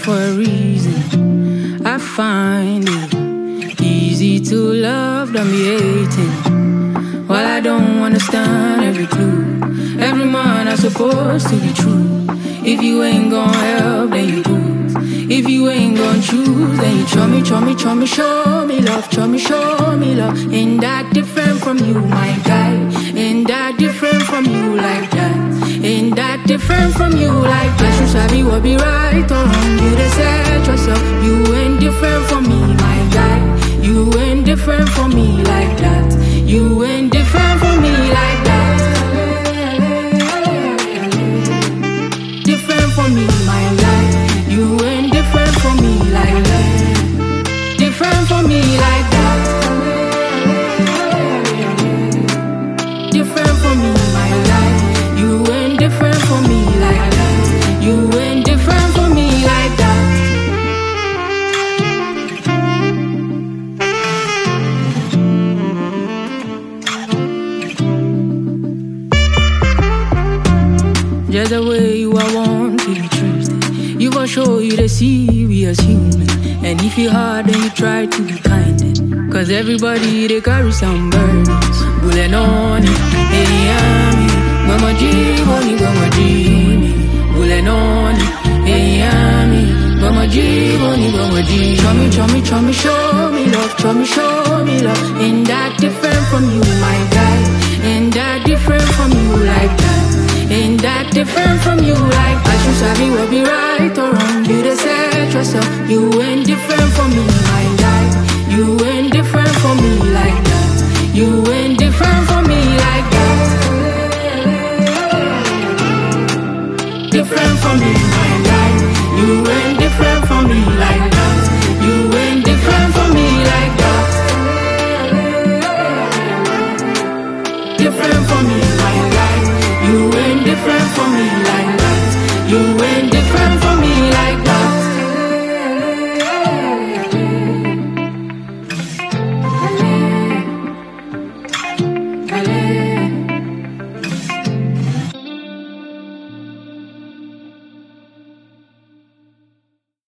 for a reason. I find it easy to love than be hating. While I don't understand every clue, every man is supposed to be true. If you ain't gon' help, then you lose. If you ain't gon' choose, then you show me, show me, show me, show me love, show me, show me love. Ain't that different from you, my guy? Ain't that different from you like that? Ain't that different from you like that? You sabi what be right or wrong, you decide yourself. You ain't different from me, my guy. You ain't different from me like that. You ain't different from me like that. Different from me, my life. You ain't different from me like that. Different from me like that. Different from me, my life. You ain't different from me like that. You ain't different from me like that. Just the way you are want to be treated. You gon' show you the serious human. And if you hard, then you try to be kind. Cause everybody, they carry some burdens. Bullet on it, hey, yummy. Mama G, money, mama G, me. Bullet on it, hey, yummy. Mama G, money, mama G. Show me, show me, show me, show me love. Show me, show me love. Ain't that different from you, my guy? Ain't that different from you like that? Ain't that different from you like that? You sabi what be right or wrong, you decide yourself. You ain't different from me, my guy. You ain't different from me like that. You ain't different from me like that. Different from me, my guy. You ain't different from me like that. You ain't different from me like that. Different from me, my guy. You ain't different from me.